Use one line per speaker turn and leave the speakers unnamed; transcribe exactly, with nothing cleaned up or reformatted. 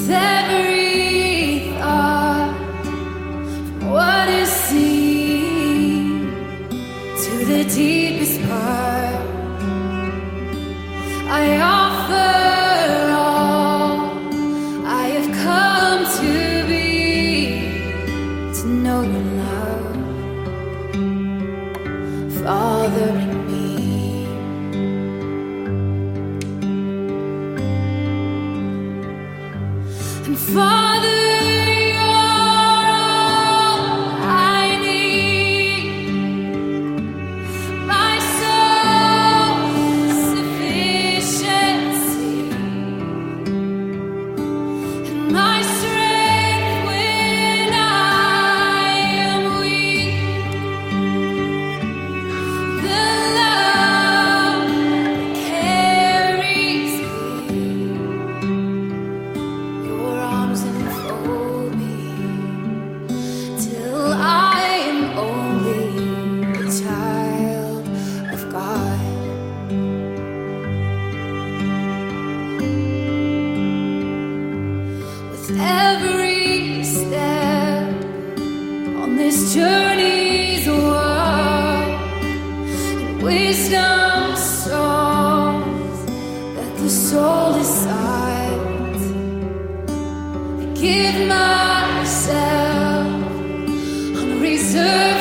every thought, from what is seen to the deepest part, I offer all I have come to be, to know your love, Father in me. And Father, you're all I need, my soul's sufficiency, and my strength when I am weak. The love that carries me, your arms enfold me till I am only a child of God. With every step on this journey's walk, and wisdom songs that the soul decides, I give myself on reserve.